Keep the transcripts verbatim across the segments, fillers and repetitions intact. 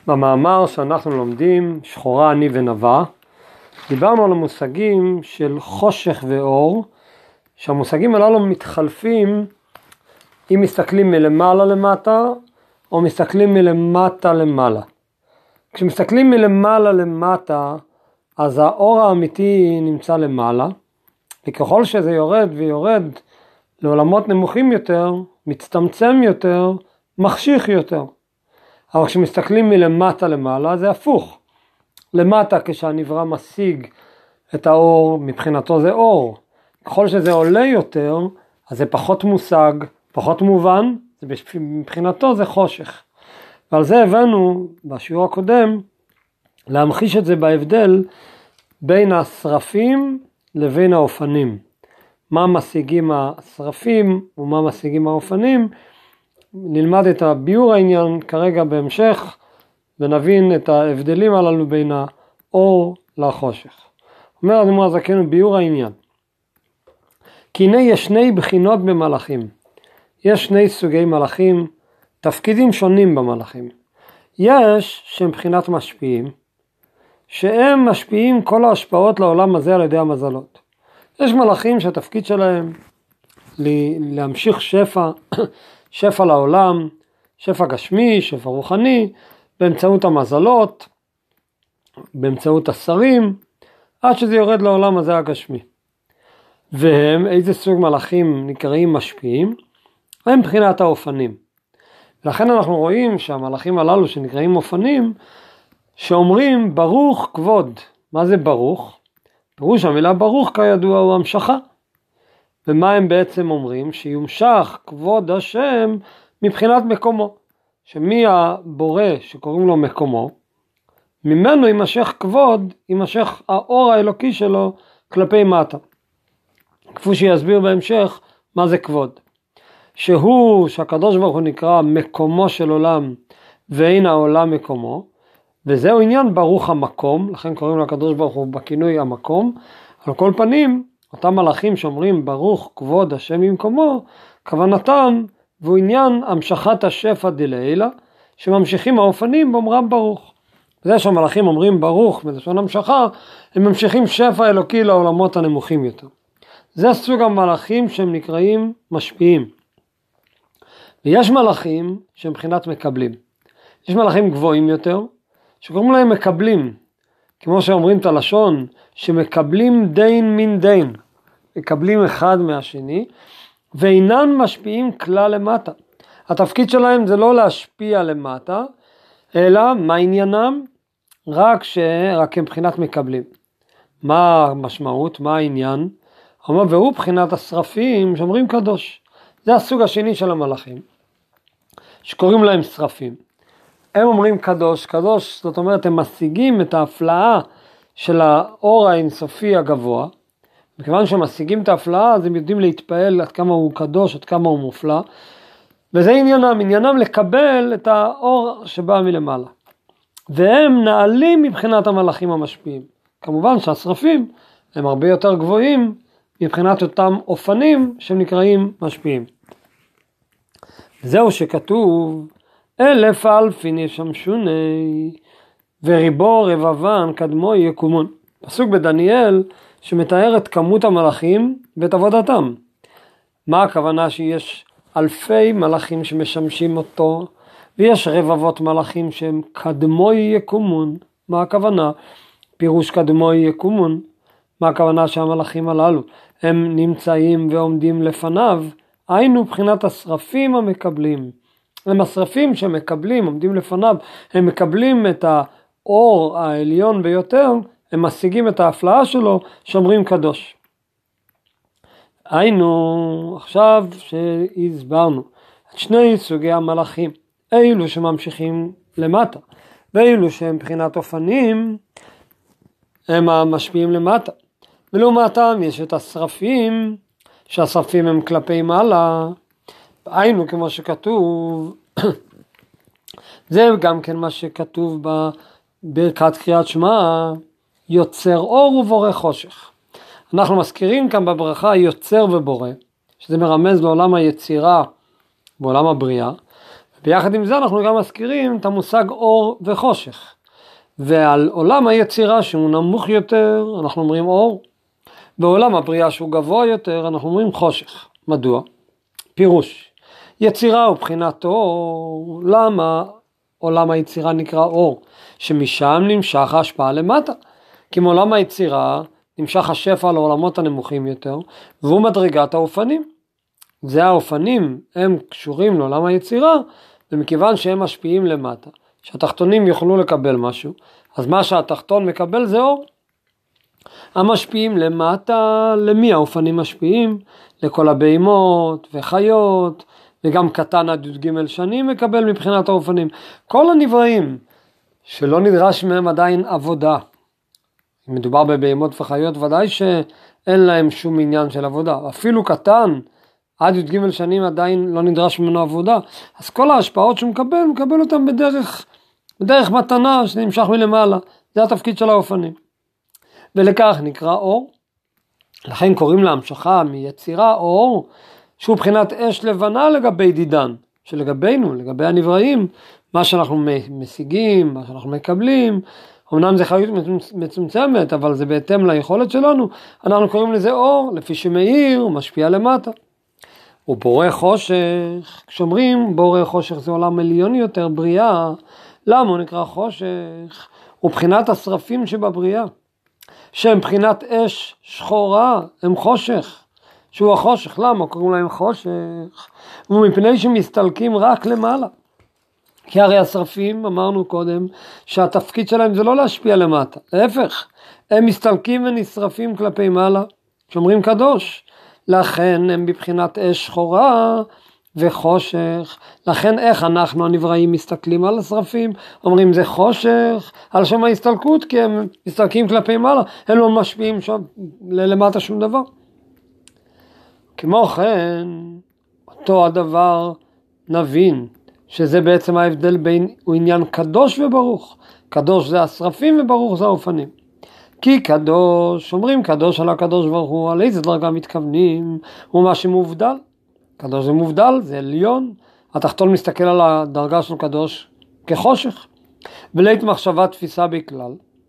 במאמר שאנחנו לומדים, שחורה, אני ונבה, דיברנו על המושגים של חושך ואור, שהמושגים הללו מתחלפים אם מסתכלים מלמעלה למטה, או מסתכלים מלמטה למעלה. כשמסתכלים מלמעלה למטה, אז האור האמיתי נמצא למעלה, וככל שזה יורד ויורד לעולמות נמוכים יותר, מצטמצם יותר, מחשיך יותר. אבל כשמסתכלים מלמטה למעלה, זה הפוך. למטה כשהנברא משיג את האור, מבחינתו זה אור. ככל שזה עולה יותר, אז זה פחות מושג, פחות מובן, מבחינתו זה חושך. ועל זה הבאנו בשיעור הקודם, להמחיש את זה בהבדל בין השרפים לבין האופנים. מה משיגים השרפים ומה משיגים האופנים. נלמד את הביאור העניין כרגע בהמשך, ונבין את ההבדלים הללו בין האור לחושך. אומר אדמו"ר הזקן ביאור העניין. כי הנה יש שני בחינות במלאכים. יש שני סוגי מלאכים, תפקידים שונים במלאכים. יש שהם בחינת משפיעים, שהם משפיעים כל ההשפעות לעולם הזה על ידי המזלות. יש מלאכים שהתפקיד שלהם להמשיך שפע, שפע לעולם, שפע גשמי, שפע רוחני, באמצעות המזלות, באמצעות השרים, עד שזה יורד לעולם הזה הגשמי. והם, איזה סוג מלאכים נקראים משפיעים? הם בחינת האופנים. ולכן אנחנו רואים שהמלאכים הללו שנקראים אופנים, שאומרים ברוך כבוד. מה זה ברוך? פירוש המילה ברוך כידוע הוא המשכה. ומה הם בעצם אומרים? שיומשך כבוד השם מבחינת מקומו. שמי הבורא שקוראים לו מקומו, ממנו יימשך כבוד, יימשך האור האלוקי שלו כלפי מטה. כפי שיסביר בהמשך מה זה כבוד. שהוא, שהקדוש ברוך הוא נקרא מקומו של עולם, ואין העולם מקומו, וזהו עניין ברוך המקום, לכן קוראים לקדוש ברוך הוא בכינוי המקום. על כל פנים, אותם מלאכים שאומרים ברוך כבוד השם במקומו, כוונתם והוא עניין המשכת השפע דלעילה, שממשיכים האופנים באומרם ברוך. זה שהמלאכים אומרים ברוך בלשון המשכה, הם ממשיכים שפע אלוקי לעולמות הנמוכים יותר. זה סוג המלאכים שהם נקראים משפיעים. ויש מלאכים שהם מבחינת מקבלים. יש מלאכים גבוהים יותר, שקוראים להם מקבלים, כמו שאומרים את הלשון, שמקבלים דין מן דין, מקבלים אחד מהשני, ואינן משפיעים כלל למטה. התפקיד שלהם זה לא להשפיע למטה, אלא מה עניינם? רק ש... רק הם מבחינת מקבלים. מה המשמעות? מה העניין? אומר, והוא בחינת השרפים שאומרים קדוש. זה הסוג השני של המלאכים, שקוראים להם שרפים. הם אומרים קדוש, קדוש, זאת אומרת, הם משיגים את ההפלאה של האור האינסופי הגבוה, מכיוון שהם משיגים את ההפלאה, אז הם יודעים להתפעל עד כמה הוא קדוש, עד כמה הוא מופלא, וזה עניינם, עניינם לקבל את האור שבא מלמעלה. והם נעלים מבחינת המלאכים המשפיעים. כמובן שהשרפים הם הרבה יותר גבוהים מבחינת אותם אופנים שהם נקראים משפיעים. זהו שכתוב, אלף אלפין ישמשוני וריבו רבבן קדמו יקומון. פסוק בדניאל שמתאר את כמות המלאכים ואת עבודתם. מה הכוונה? שיש אלפי מלאכים שמשמשים אותו, ויש רבבות מלאכים שהם קדמו יקומון. מה הכוונה? פירוש קדמו יקומון. מה הכוונה שהמלאכים הללו הם נמצאים ועומדים לפניו? היינו בחינת השרפים המקבלים. הם השרפים שמקבלים, עומדים לפניו, הם מקבלים את האור העליון ביותר, הם משיגים את ההפלאה שלו, שאומרים קדוש. היינו, עכשיו שהסברנו, את שני סוגי המלאכים, אילו שממשיכים למטה, ואילו שהם בחינת אופנים, הם המשפיעים למטה. ולעומתם יש את השרפים, שהשרפים הם כלפי מעלה, היינו כמו שכתוב, זה גם כן מה שכתוב בברכת קריאת שמע, יוצר אור ובורא חושך. אנחנו מזכירים כאן בברכה יוצר ובורא, שזה מרמז לעולם היצירה, בעולם הבריאה. ביחד עם זה אנחנו גם מזכירים את המושג אור וחושך. ועל עולם היצירה שהוא נמוך יותר, אנחנו אומרים אור. בעולם הבריאה שהוא גבוה יותר, אנחנו אומרים חושך. מדוע? פירוש. יצירה הוא בחינת אור. למה עולם היצירה נקרא אור? שמשם נמשך ההשפעה למטה. כי מעולם היצירה נמשך השפע לעולמות הנמוכים יותר, והוא מדרגת האופנים. זה האופנים, הם קשורים לעולם היצירה, ומכיוון שהם משפיעים למטה, שהתחתונים יוכלו לקבל משהו, אז מה שהתחתון מקבל זה אור. המשפיעים למטה, למי האופנים משפיעים? לכל הבהמות וחיות, וגם קטן עד י"ג שנים מקבל מבחינת האופנים. כל הנבראים שלא נדרש מהם עדיין עבודה, אם מדובר בבהמות וחיות, ודאי שאין להם שום עניין של עבודה. אפילו קטן עד י"ג שנים עדיין לא נדרש ממנו עבודה. אז כל ההשפעות שהוא מקבל, מקבל אותם בדרך, בדרך מתנה שנמשך מלמעלה. זה התפקיד של האופנים. ולכך נקרא אור. לכן קוראים להמשכה מיצירה אור, שהוא בחינת אש לבנה לגבי דידן. שלגבינו, לגבי הנבראים, מה שאנחנו משיגים, מה שאנחנו מקבלים, אמנם זה חיות מצומצמת, אבל זה בהתאם ליכולת שלנו, אנחנו קוראים לזה אור, לפי שמאיר, משפיע למטה. ובורא חושך, כשאומרים בורא חושך זה עולם עליון יותר, בריאה, למה הוא נקרא חושך? הוא בחינת השרפים שבבריאה, שהם בחינת אש שחורה, הם חושך, שהוא החושך. למה קוראים להם חושך? ומפני שמסתלקים רק למעלה. כי הרי השרפים, אמרנו קודם, שהתפקיד שלהם זה לא להשפיע למטה, להפך, הם מסתלקים ונשרפים כלפי מעלה, שאומרים קדוש, לכן הם בבחינת אש שחורה וחושך. לכן איך אנחנו הנבראים מסתכלים על השרפים? אומרים זה חושך, על שם ההסתלקות, כי הם מסתלקים כלפי מעלה, הם לא משפיעים שם למטה שום דבר. כמו כן, אותו הדבר נבין, שזה בעצם ההבדל בין הוא עניין קדוש וברוך. קדוש זה השרפים וברוך זה האופנים. כי קדוש, אומרים קדוש על הקדוש ברוך הוא, על איזה דרגה מתכוונים? הוא מה שמובדל. קדוש זה מובדל, זה עליון. התחתון מסתכל על הדרגה של קדוש כחושך. ולית מחשבה תפיסה בכלל.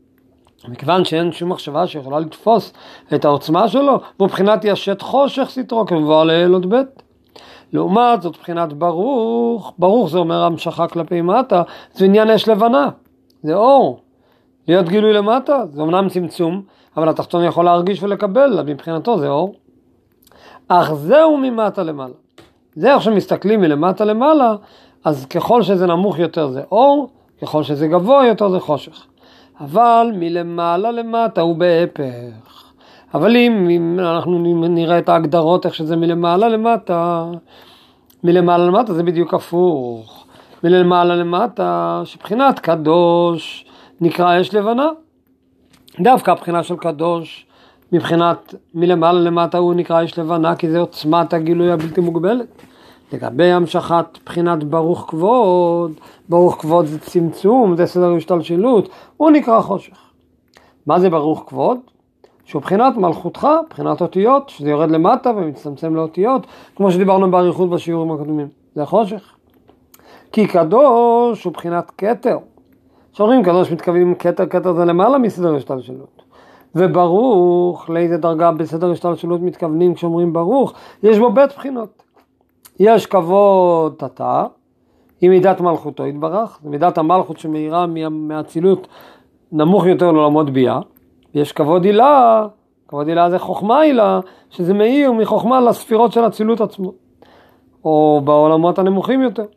מכיוון שאין שום מחשבה שיכולה לתפוס את העוצמה שלו, ובבחינת ישת חושך סתרו כמבואר לעיל עוד בית. לעומת זאת בחינת ברוך, ברוך זה אומר המשכה כלפי מטה, זה עניין אש לבנה, זה אור. להיות גילוי למטה, זה אמנם צמצום, אבל התחתון יכול להרגיש ולקבל, מבחינתו זה אור. אך זהו ממטה למעלה. זה איך שמסתכלים מלמטה למעלה, אז ככל שזה נמוך יותר זה אור, ככל שזה גבוה יותר זה חושך. אבל מלמעלה למטה הוא בהפך. אבל אם, אם אנחנו נראה את ההגדרות איך שזה מלמעלה למטה, מלמעלה למטה זה בדיוק הפוך. מלמעלה למטה שבחינת קדוש נקרא אש לבנה. דווקא הבחינה של קדוש מבחינת מלמעלה למטה הוא נקרא אש לבנה, כי זה עוצמת הגילוי הבלתי מוגבלת. לגבי המשכת בחינת ברוך כבוד, ברוך כבוד זה צמצום, זה סדר השתלשלות, הוא נקרא חושך. מה זה ברוך כבוד? שהוא בחינת מלכותך, בחינת אותיות, שזה יורד למטה ומצטמצם לאותיות, כמו שדיברנו באריכות בשיעורים הקודמים. זה חושך. כי קדוש הוא בחינת כתר. שאומרים קדוש מתכוונים כתר, כתר זה למעלה מסדר השתלשלות. וברוך, לאיזה דרגה בסדר השתלשלות מתכוונים כשאומרים ברוך? יש בו בית בחינות. יש כבוד תתה, היא מידת מלכותו יתברך, מידת המלכות שמאירה מהצילות נמוך יותר לעולמות ביאה. יש כבוד הילה, כבוד הילה זה חוכמה הילה, שזה מאיר מחוכמה לספירות של הצילות עצמו, או בעולמות הנמוכים יותר.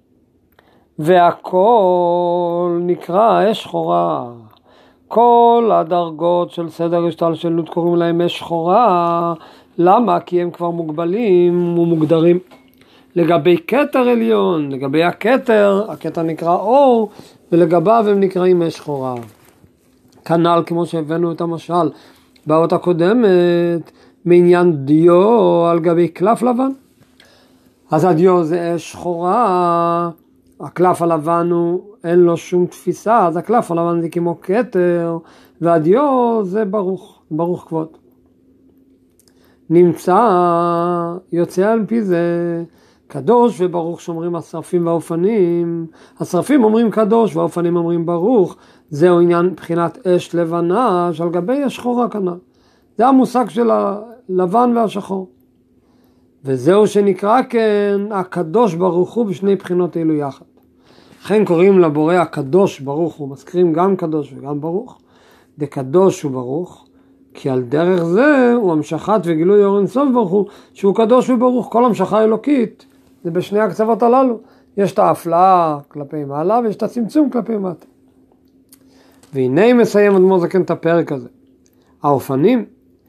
והכל נקרא אש שחורה. כל הדרגות של סדר השתלשלות קוראים להם אש שחורה. למה? כי הם כבר מוגבלים ומוגדרים. לגבי כתר עליון, לגבי הכתר, הכתר נקרא אור, ולגביו הם נקראים אש שחורה. כנ"ל כמו שהבאנו את המשל באות הקודמת, מעניין דיו על גבי קלף לבן. אז הדיו זה אש שחורה, הקלף הלבן הוא, אין לו שום תפיסה, אז הקלף הלבן זה כמו כתר, והדיו זה ברוך, ברוך כבוד. נמצא, יוצא על פי זה, קדוש וברוך שומרים השרפים והאופנים, השרפים אומרים קדוש והאופנים אומרים ברוך, זהו עניין מבחינת אש לבנה שעל גבי אש שחורה כנ"ל. זה המושג של הלבן והשחור. וזהו שנקרא כן הקדוש ברוך הוא בשני בחינות אלו יחד. לכן קוראים לבורא הקדוש ברוך הוא, מזכירים גם קדוש וגם ברוך, דקדוש הוא ברוך, כי על דרך זה הוא המשכת וגילוי אור אינסוף ברוך הוא, שהוא קדוש וברוך. כל המשכה אלוקית זה בשני הקצוות הללו, יש את ההפלאה כלפי מעלה ויש את הצמצום כלפי מטה. והנה מסיים אדמו"ר זקן את הפרק הזה. האופנים,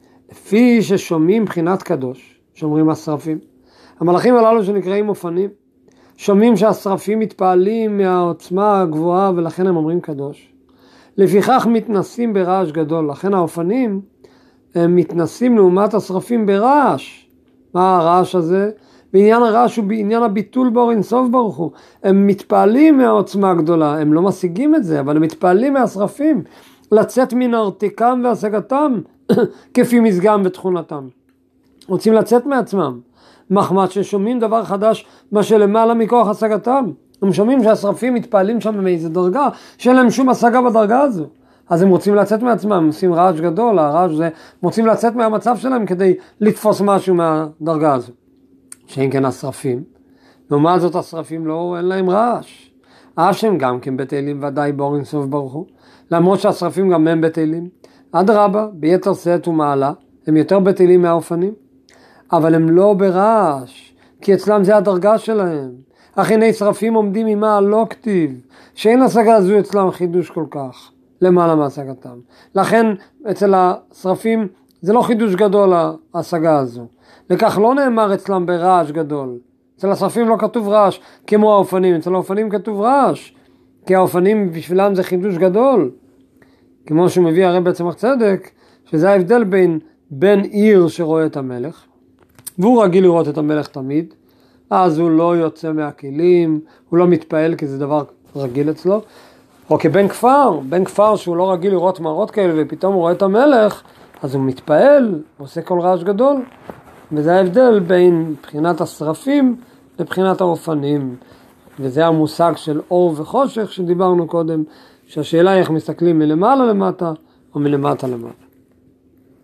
לפי ששומעים בחינת קדוש, שומרים השרפים, המלאכים הללו שנקראים אופנים, שומעים שהשרפים מתפעלים מהעוצמה הגבוהה ולכן הם אומרים קדוש. לפיכך מתנסים ברעש גדול, לכן האופנים הם מתנסים לעומת השרפים ברעש. מה הרעש הזה? בעניין הרעש הוא בעניין הביטול באור אינסוף ברוך הוא. הם מתפעלים מהעוצמה הגדולה, הם לא משיגים את זה, אבל הם מתפעלים מהשרפים, לצאת מן הרתיקם והשגתם כפי מזגם ותכונתם. רוצים לצאת מעצמם, מחמת ששומעים דבר חדש מה שלמעלה מכוח השגתם. הם שומעים שהשרפים מתפעלים שם מאיזה דרגה שאין להם שום השגה בדרגה הזו, אז הם רוצים לצאת מעצמם, הם עושים רעש גדול, הרעש זה, רוצים לצאת מהמצב שלהם כדי לתפוס משהו מהדרגה הזו. שאין כן השרפים, לעומת זאת השרפים לא, אין להם רעש, אף שהם גם כן בטלים ודאי באור אינסוף ברוך הוא, למרות שהשרפים גם הם בטלים, אדרבה, ביתר שאת ומעלה, הם יותר בטלים מהאופנים, אבל הם לא ברעש, כי אצלם זה הדרגה שלהם. אך הנה שרפים עומדים ממה לא כתיב, שאין השגה הזו אצלם חידוש כל כך, למעלה מהשגתם. לכן אצל השרפים זה לא חידוש גדול ההשגה הזו. לכך לא נאמר אצלם ברעש גדול. אצל השרפים לא כתוב רעש כמו האופנים, אצל האופנים כתוב רעש, כי האופנים בשבילם זה חידוש גדול. כמו שהוא מביא הרב בצמח צדק, שזה ההבדל בין בן עיר שרואה את המלך, והוא רגיל לראות את המלך תמיד, אז הוא לא יוצא מהכלים, הוא לא מתפעל כי זה דבר רגיל אצלו, או כבן כפר, בן כפר שהוא לא רגיל לראות מראות כאלה ופתאום הוא רואה את המלך, אז הוא מתפעל, הוא עושה כל רעש גדול, וזה ההבדל בין בחינת השרפים לבחינת האופנים, וזה המושג של אור וחושך שדיברנו קודם, שהשאלה היא איך מסתכלים מלמעלה למטה או מלמטה למטה.